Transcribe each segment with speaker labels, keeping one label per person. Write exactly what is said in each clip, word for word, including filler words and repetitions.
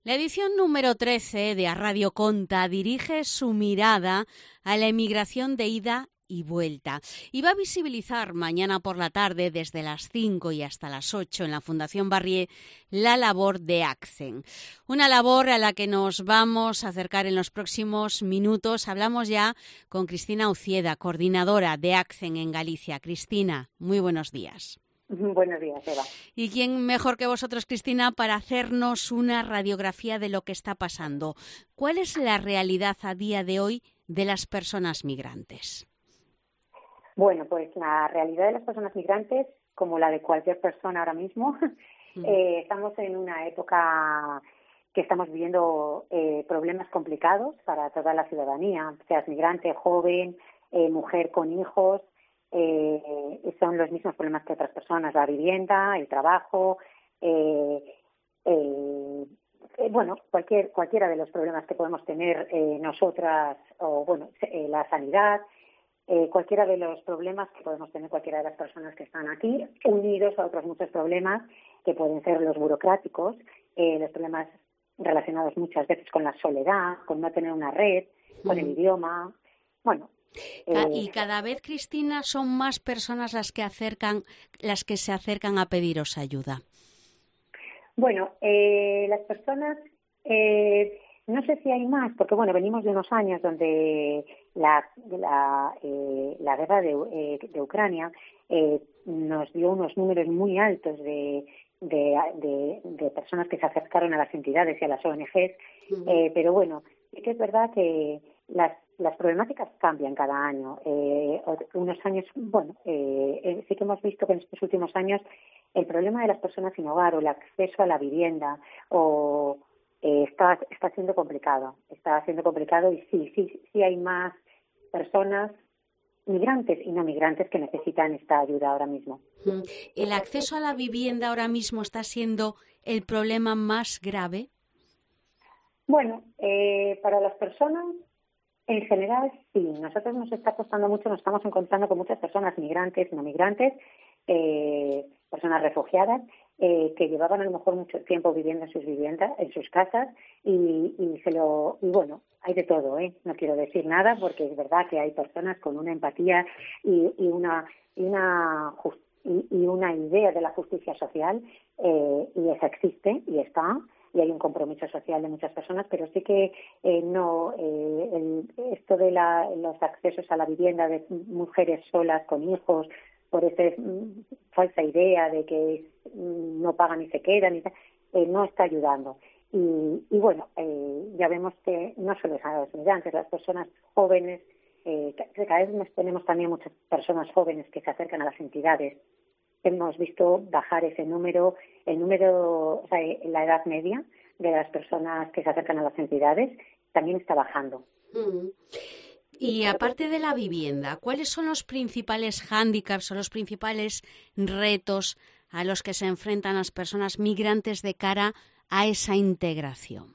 Speaker 1: La edición número trece de A Radio Conta dirige su mirada a la emigración de ida y vuelta y va a visibilizar mañana por la tarde desde las cinco y hasta las ocho en la Fundación Barrié la labor de ACCEN. Una labor a la que nos vamos a acercar en los próximos minutos. Hablamos ya con Cristina Ucieda, coordinadora de ACCEN en Galicia. Cristina, muy buenos días.
Speaker 2: Buenos días, Eva.
Speaker 1: ¿Y quién mejor que vosotros, Cristina, para hacernos una radiografía de lo que está pasando? ¿Cuál es la realidad a día de hoy de las personas migrantes?
Speaker 2: Bueno, pues la realidad de las personas migrantes, como la de cualquier persona ahora mismo, uh-huh. eh, estamos en una época que estamos viviendo eh, problemas complicados para toda la ciudadanía, seas migrante, joven, eh, mujer con hijos. Eh, son los mismos problemas que otras personas, la vivienda, el trabajo, eh, eh, eh, bueno, cualquier cualquiera de los problemas que podemos tener eh, nosotras, o bueno, eh, la sanidad, eh, cualquiera de los problemas que podemos tener cualquiera de las personas que están aquí, unidos a otros muchos problemas que pueden ser los burocráticos, eh, los problemas relacionados muchas veces con la soledad, con no tener una red, con el idioma, bueno.
Speaker 1: Y cada vez, Cristina, son más personas las que acercan, las que se acercan a pediros ayuda.
Speaker 2: Bueno, eh, las personas, eh, no sé si hay más, porque bueno, venimos de unos años donde la la, eh, la guerra de, eh, de Ucrania eh, nos dio unos números muy altos de de, de de personas que se acercaron a las entidades y a las O N Ges, uh-huh. eh, pero bueno, sí que es verdad que las Las problemáticas cambian cada año. Eh, unos años, bueno, eh, sí que hemos visto que en estos últimos años el problema de las personas sin hogar o el acceso a la vivienda o eh, está está siendo complicado. Está siendo complicado y sí, sí, sí hay más personas migrantes y no migrantes que necesitan esta ayuda ahora mismo.
Speaker 1: ¿El acceso a la vivienda ahora mismo está siendo el problema más grave?
Speaker 2: Bueno, eh, para las personas en general, sí. Nosotros nos está costando mucho, nos estamos encontrando con muchas personas migrantes, no migrantes, eh, personas refugiadas, eh, que llevaban a lo mejor mucho tiempo viviendo en sus viviendas, en sus casas, y, y se lo, y bueno, hay de todo, ¿eh? No quiero decir nada, porque es verdad que hay personas con una empatía y, y una y una y, y una idea de la justicia social, eh, y esa existe y está. Y hay un compromiso social de muchas personas, pero sí que eh, no eh, el, esto de la, los accesos a la vivienda de mujeres solas con hijos, por esa mm, falsa idea de que mm, no pagan y se quedan, y, eh, no está ayudando. Y, y bueno, eh, ya vemos que no solo es a los migrantes, las personas jóvenes, eh, cada vez tenemos también muchas personas jóvenes que se acercan a las entidades. Hemos visto bajar ese número, el número, o sea, la edad media de las personas que se acercan a las entidades también está bajando.
Speaker 1: Mm. Y aparte de la vivienda, ¿cuáles son los principales hándicaps o los principales retos a los que se enfrentan las personas migrantes de cara a esa integración?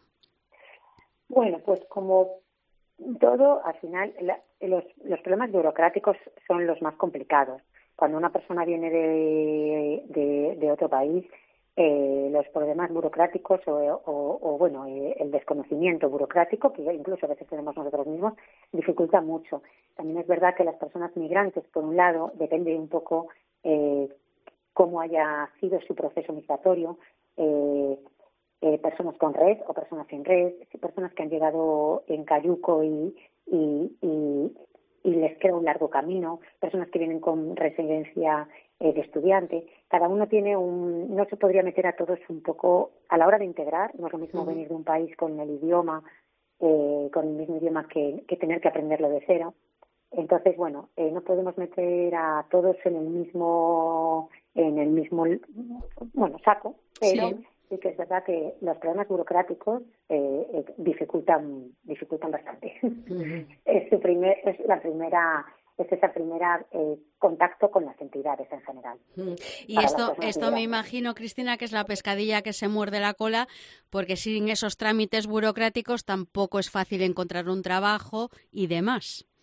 Speaker 2: Bueno, pues como todo, al final, la, los, los problemas burocráticos son los más complicados. Cuando una persona viene de, de, de otro país, eh, los problemas burocráticos o, o, o bueno, eh, el desconocimiento burocrático, que incluso a veces tenemos nosotros mismos, dificulta mucho. También es verdad que las personas migrantes, por un lado, depende un poco eh, cómo haya sido su proceso migratorio, eh, eh, personas con red o personas sin red, personas que han llegado en cayuco y, y, y y les queda un largo camino, personas que vienen con residencia eh, de estudiante. Cada uno tiene un... No se podría meter a todos un poco... A la hora de integrar, no es lo mismo uh-huh. venir de un país con el idioma, eh, con el mismo idioma que, que tener que aprenderlo de cero. Entonces, bueno, eh, no podemos meter a todos en el mismo... en el mismo, bueno, saco, pero... Sí. Sí que es verdad que los problemas burocráticos eh, eh, dificultan dificultan bastante. Uh-huh. Es su primer es la primera es esa primera eh, contacto con las entidades en general.
Speaker 1: Uh-huh. Y esto esto me imagino, Cristina, que es la pescadilla que se muerde la cola, porque sin esos trámites burocráticos tampoco es fácil encontrar un trabajo y demás.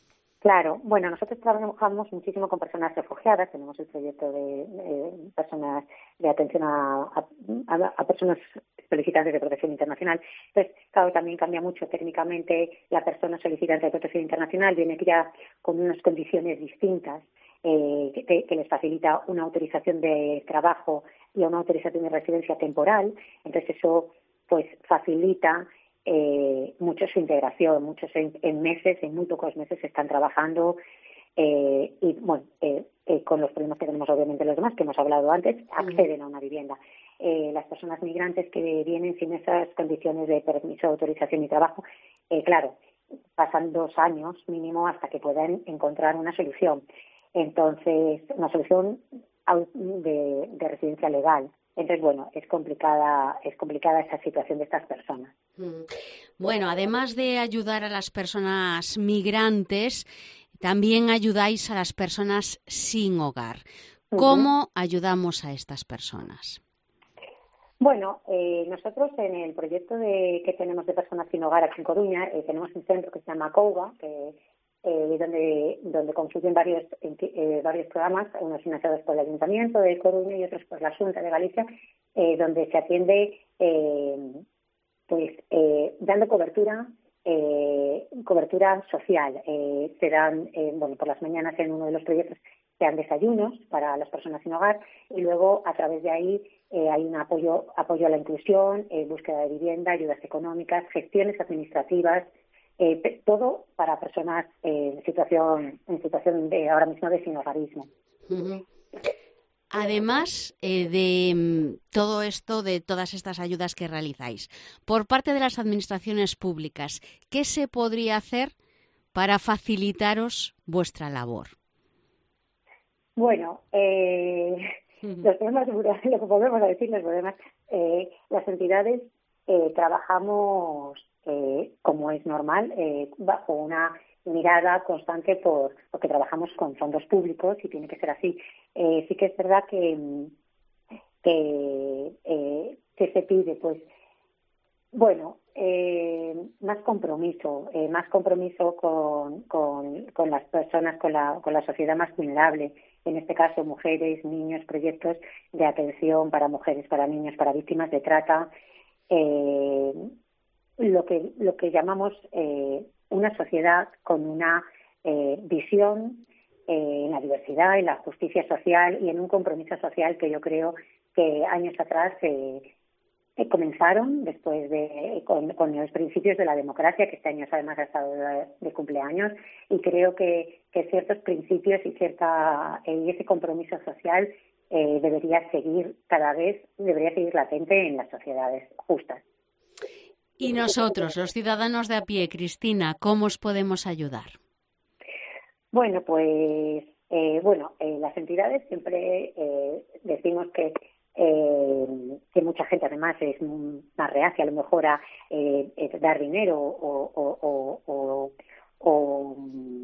Speaker 2: Claro, bueno, nosotros trabajamos muchísimo con personas refugiadas, tenemos el proyecto de eh, personas de atención a, a, a personas solicitantes de protección internacional. Entonces, claro, también cambia mucho técnicamente la persona solicitante de protección internacional, viene ya con unas condiciones distintas eh, que, que les facilita una autorización de trabajo y una autorización de residencia temporal, entonces eso pues facilita Eh, mucho su integración, muchos en, en meses, en muy pocos meses están trabajando eh, y bueno, eh, eh, con los problemas que tenemos obviamente los demás, que hemos hablado antes, acceden a una vivienda. Eh, las personas migrantes que vienen sin esas condiciones de permiso, autorización y trabajo, eh, claro, pasan dos años mínimo hasta que puedan encontrar una solución. Entonces, una solución de, de residencia legal. Entonces, bueno, es complicada, es complicada esa situación de estas personas.
Speaker 1: Bueno, además de ayudar a las personas migrantes, también ayudáis a las personas sin hogar. ¿Cómo uh-huh. ayudamos a estas personas?
Speaker 2: Bueno, eh, nosotros en el proyecto de, que tenemos de personas sin hogar aquí en Coruña, eh, tenemos un centro que se llama Couva, que Eh, donde donde confluyen varios eh, varios programas, unos financiados por el Ayuntamiento de Coruña y otros por la Xunta de Galicia, eh, donde se atiende eh, pues eh, dando cobertura eh, cobertura social. Eh, se dan, eh, bueno, por las mañanas en uno de los proyectos se dan desayunos para las personas sin hogar y luego a través de ahí eh, hay un apoyo apoyo a la inclusión, eh, búsqueda de vivienda, ayudas económicas, gestiones administrativas. Eh, todo para personas eh, en situación en situación de ahora mismo de sinhogarismo.
Speaker 1: Uh-huh. Además eh, de um, todo esto, de todas estas ayudas que realizáis, por parte de las administraciones públicas, ¿qué se podría hacer para facilitaros vuestra labor?
Speaker 2: Bueno, eh, uh-huh. los problemas, lo que podemos decir, los problemas, eh, las entidades eh, trabajamos Eh, como es normal, eh, bajo una mirada constante por porque trabajamos con fondos públicos y tiene que ser así. Eh, sí que es verdad que que, eh, que se pide, pues, bueno, eh, más compromiso, eh, más compromiso con, con, con las personas, con la, con la sociedad más vulnerable, en este caso mujeres, niños, proyectos de atención para mujeres, para niños, para víctimas de trata, eh, lo que lo que llamamos eh, una sociedad con una eh, visión eh, en la diversidad, en la justicia social y en un compromiso social que yo creo que años atrás eh, eh, comenzaron después de con, con los principios de la democracia, que este año además ha estado de, de cumpleaños, y creo que, que ciertos principios y cierta eh, y ese compromiso social eh, debería seguir cada vez debería seguir latente en las sociedades justas.
Speaker 1: Y nosotros, los ciudadanos de a pie, Cristina, ¿cómo os podemos ayudar?
Speaker 2: Bueno, pues eh, bueno, eh, las entidades siempre eh, decimos que eh, que mucha gente además es más reacia a lo mejor a eh, eh, dar dinero o, o, o, o, o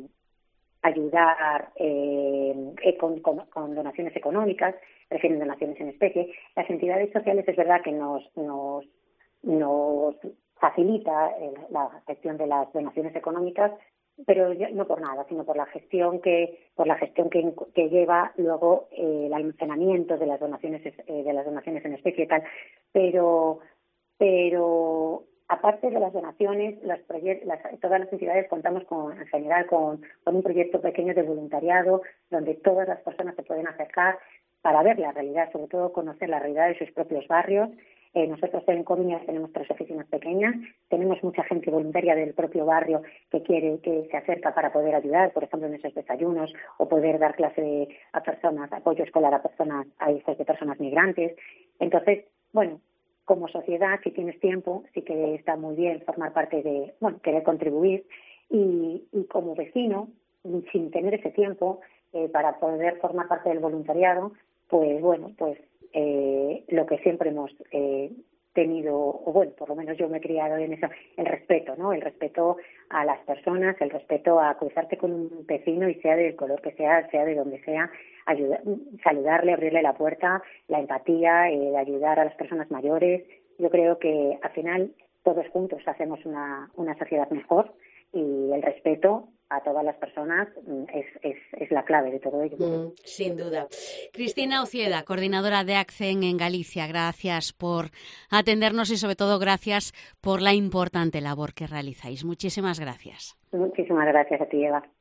Speaker 2: ayudar eh, con, con, con donaciones económicas, prefieren donaciones en especie. Las entidades sociales es verdad que nos nos nos facilita eh, la gestión de las donaciones económicas, pero no por nada, sino por la gestión que por la gestión que, que lleva luego eh, el almacenamiento de las donaciones eh, de las donaciones en especie y tal. Pero pero aparte de las donaciones, las proyectos, las, todas las entidades contamos con, en general con, con un proyecto pequeño de voluntariado donde todas las personas se pueden acercar para ver la realidad, sobre todo conocer la realidad de sus propios barrios. Eh, nosotros en Coruña tenemos tres oficinas pequeñas, tenemos mucha gente voluntaria del propio barrio que quiere, que se acerca para poder ayudar, por ejemplo en esos desayunos, o poder dar clase a personas, apoyo escolar a personas, a hijos de personas migrantes. Entonces, bueno, como sociedad, si tienes tiempo, sí que está muy bien formar parte de, bueno, querer contribuir, y, y como vecino, sin tener ese tiempo eh, para poder formar parte del voluntariado, pues bueno, pues Eh, lo que siempre hemos eh, tenido, o bueno, por lo menos yo me he criado en eso, el respeto, ¿no? El respeto a las personas, el respeto a cruzarte con un vecino y sea del color que sea, sea de donde sea, ayudar, saludarle, abrirle la puerta, la empatía, eh, ayudar a las personas mayores. Yo creo que al final todos juntos hacemos una, una sociedad mejor y el respeto a todas las personas es, es, es la clave de todo ello.
Speaker 1: Mm, sin duda. Cristina Ucieda, coordinadora de ACCEN en Galicia, gracias por atendernos y sobre todo gracias por la importante labor que realizáis. Muchísimas gracias.
Speaker 2: Muchísimas gracias a ti, Eva.